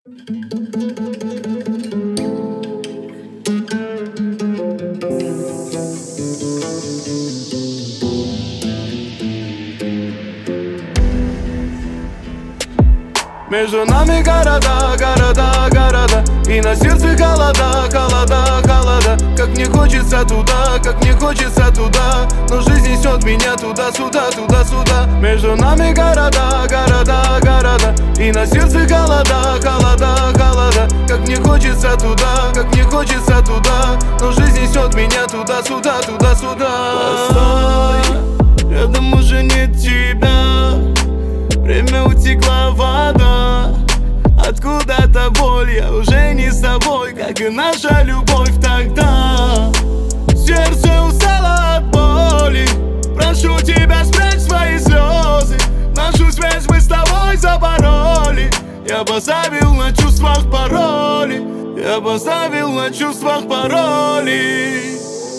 Между нами города, города, города, и на сердце холода, холода, холода. Как мне хочется туда, как мне хочется туда, но жизнь несет меня туда-сюда, туда-сюда. Между нами города, города, города, и на сердце холода, холода, холода. Как мне хочется туда, как мне хочется туда, но жизнь несет меня туда-сюда, туда-сюда. Постой, рядом уже нет тебя, время утекла вода, откуда-то боль, я уже не с тобой, как и наша любовь тогда. Сердце устало от боли, прошу тебя, спрячь свои слезы. Нашу связь мы с тобой запороли, я поставил на чувствах пароли, я поставил на чувствах пароли.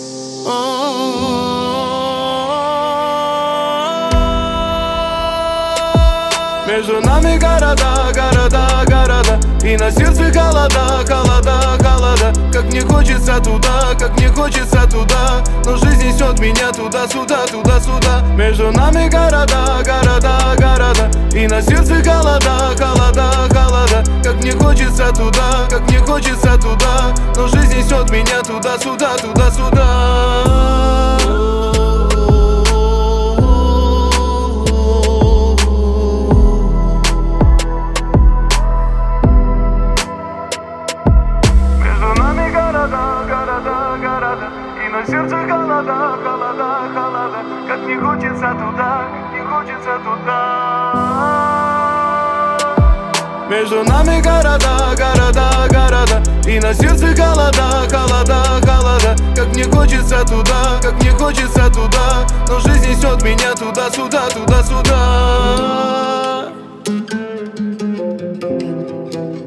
Между нами города, города, города, и на сердце холода, холода, холода. Как мне хочется туда, как мне хочется туда, но жизнь несет меня туда-сюда, туда-сюда. Между нами города, города, города, и на сердце холода, холода, холода. Как мне хочется туда, как мне хочется туда, но жизнь несет меня туда-сюда, туда-сюда. На сердце холода, холода, холода. Как не хочется туда, как не хочется туда. Между нами города, города, города, и на сердце холода, холода, холода. Как мне хочется туда, как мне хочется туда, но жизнь несет меня туда-сюда, туда-сюда.